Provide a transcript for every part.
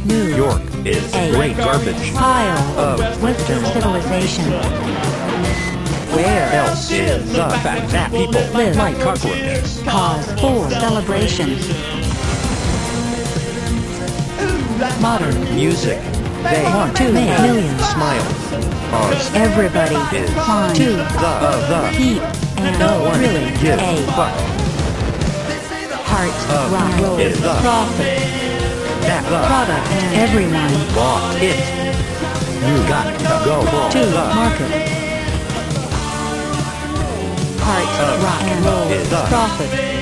New York is a great garbage pile of Western civilization. Where else is the fact that people Live like cockroaches? Cause for celebration. Modern Music. They want to make millions smile. Ours everybody is climb to the heat and no one really gives a fuck. heart Of rock roll is the profit That the product and everyone bought it. You got to go to the market. Heart Of rock and roll is the profit.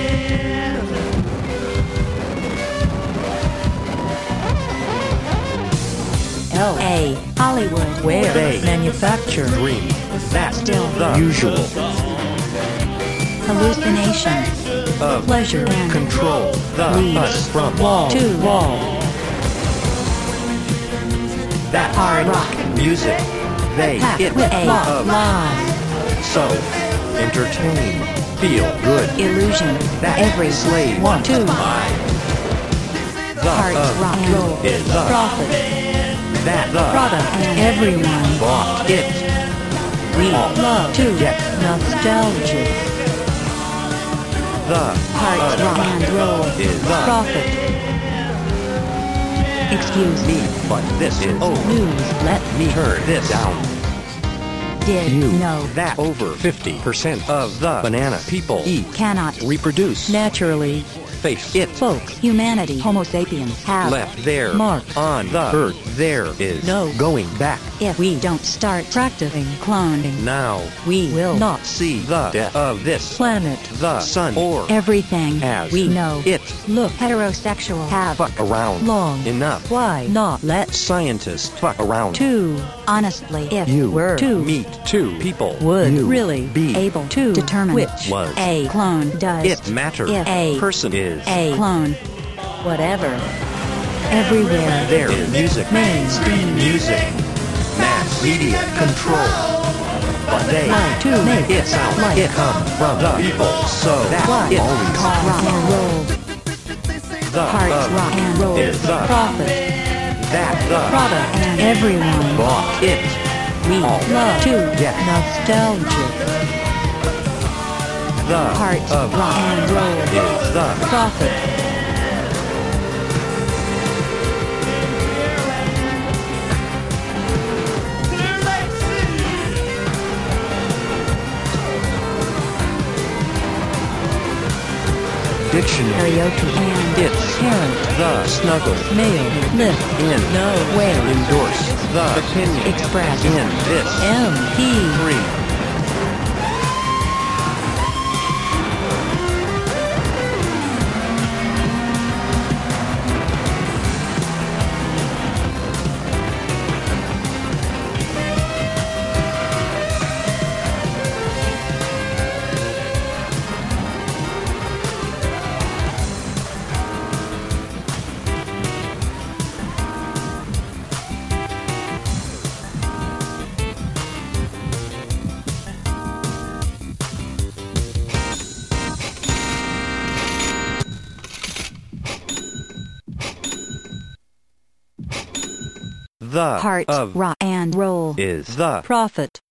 L.A. Hollywood, where they manufacture dream. That's still the usual hallucination, of pleasure and control the leads us from wall to wall. that Hard rock music. They packed it with a lot of lies, so entertain, feel good. illusion That every slave want to buy. The heart of rock and roll is the profit that the product and everyone bought it. we all love to get nostalgic The heart rock and roll is the profit. Excuse me, but this is news. Let me turn this down. did You know that over 50% of the banana people eat cannot reproduce naturally. Face it. Folks, humanity, Homo sapiens have Left their mark on the earth. There is No going back. If we don't start practicing cloning, Now we will not see the death of this planet. the sun or Everything as we know. it Look, heterosexual have fuck around long enough. Why not let Scientists fuck around. two? Honestly, if You were to meet two people would you really be able to determine which was a clone does it matter if a person is a clone, whatever. Everywhere there is music mainstream music mass media control but they like to make it sound like it come from the people so that what it always always rock and roll. the Hearts rock and roll is the profit that the product and everyone bought it. we all love to get nostalgic the hearts of rock and roll is the profit. dictionary Karaoke and it's parent the snuggle male lift in no way endorse the opinion express in this MP3 the heart of rock and roll is the profit.